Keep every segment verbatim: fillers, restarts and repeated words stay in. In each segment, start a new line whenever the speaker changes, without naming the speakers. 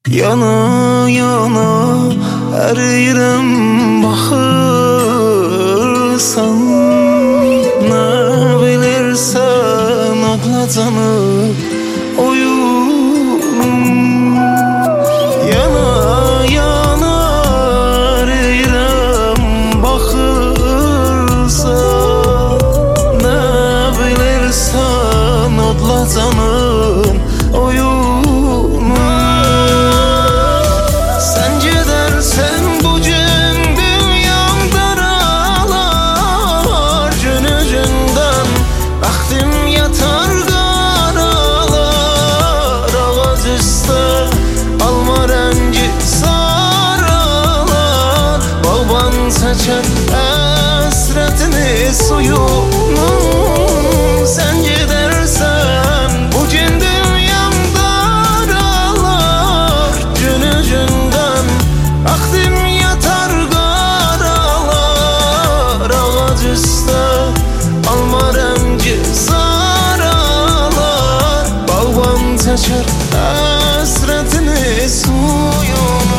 Yana yana eriyirəm baxırsan, nə bilirsən adla canım oyunum. Yana yana eriyirəm baxırsan, nə bilirsən adla canım oyunum. Saçar hasretini suyunum. Sen gidersen bu cin dünyam daralar, gün ucundan vaktim yatar karalar. Ağaç üstte alma rengi saralar, bağban saçar hasretini suyunum.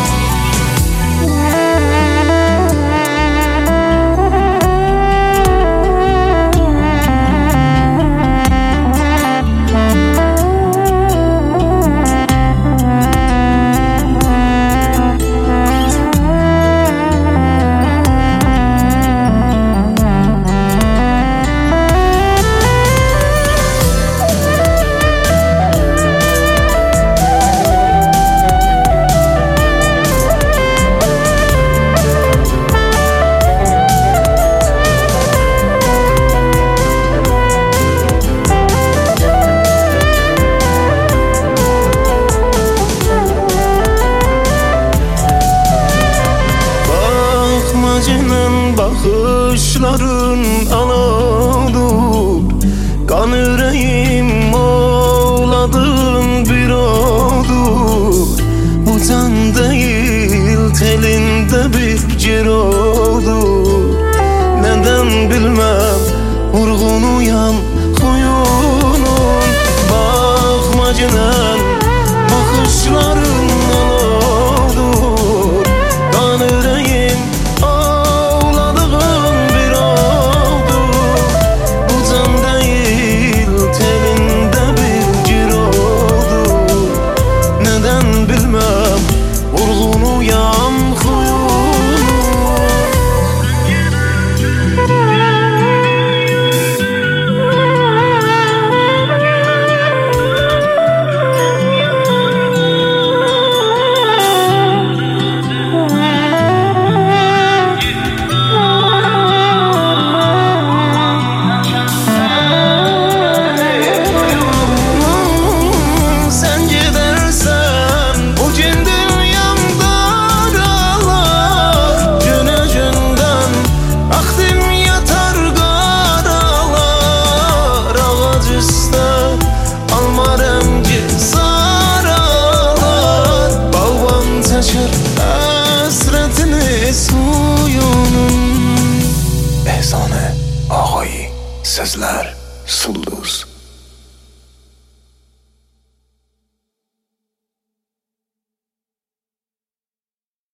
Bakışların aladır, kan yüreğim oğladın bir odur. Bu can değil telinde bir cirodur. Neden bilmem vurgun uyan huyunun. Bakma cinen bakışların